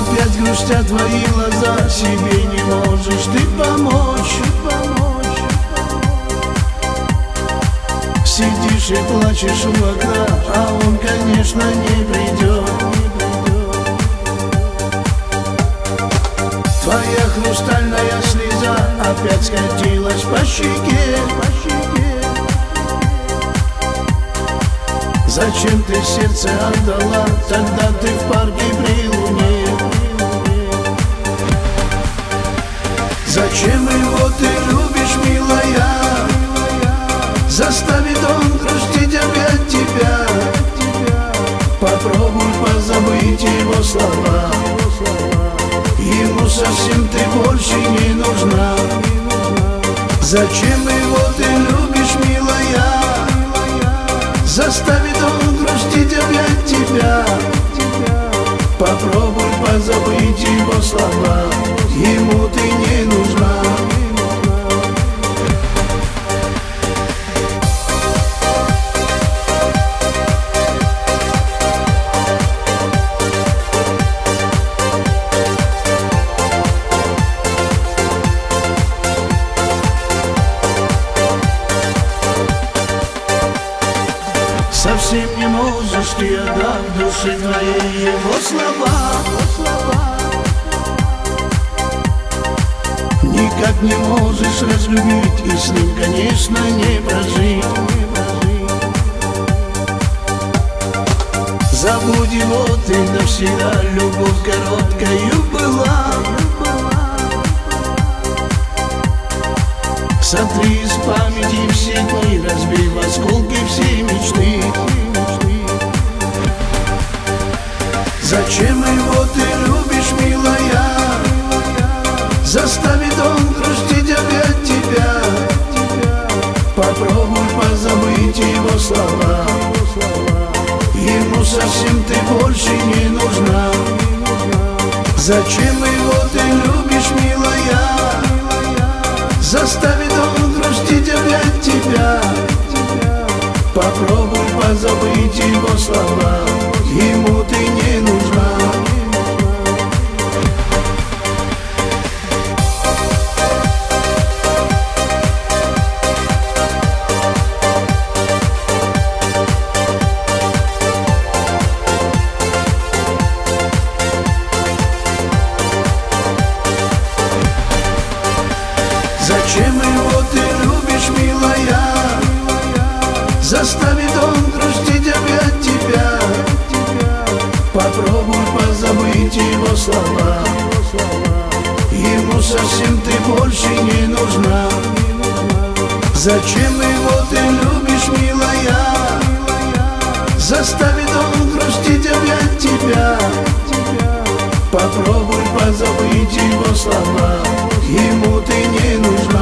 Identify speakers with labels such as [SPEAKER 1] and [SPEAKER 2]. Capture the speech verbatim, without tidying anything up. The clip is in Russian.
[SPEAKER 1] Опять грустят твои глаза, себе не можешь ты помочь. Сидишь и плачешь у окна, а он, конечно, не придет. Твоя хрустальная слеза опять скатилась по щеке. Зачем ты сердце отдала, тогда ты в парке при луне? Зачем его ты любишь, милая? Заставит он грустить опять тебя. Попробуй позабыть его слова. Ему совсем ты больше не нужна. Зачем его ты любишь, милая? Заставит он грустить опять тебя. Попробуй позабыть его слова. Ему ты не нужна. Совсем не можешь ты отдать душе твоей его слова. Никак не можешь разлюбить и с ним, конечно, не прожить. Забудь его ты навсегда, любовь короткою была. Сотри из памяти все дни, разбей в осколки все мечты. Зачем его ты любишь, милая? Заставит он грустить опять тебя. Попробуй позабыть его слова. Ему совсем ты больше не нужна. Зачем его ты любишь, милая? Заставит он грустить опять тебя. Попробуй позабыть его слова. Ему ты не нужна. Зачем его ты любишь, милая? Заставит он грустить опять тебя. Попробуй позабыть его слова. Ему совсем ты больше не нужна. Зачем его ты любишь, милая? Заставит он грустить опять тебя. Попробуй позабыть его слова. Ему ты не нужна.